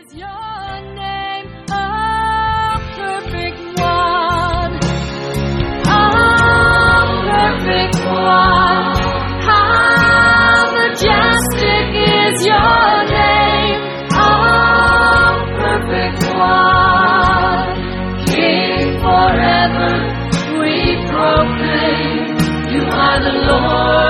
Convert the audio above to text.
your name, oh perfect one, oh perfect one. How majestic is your name, oh perfect one. King forever, we proclaim, you are the Lord.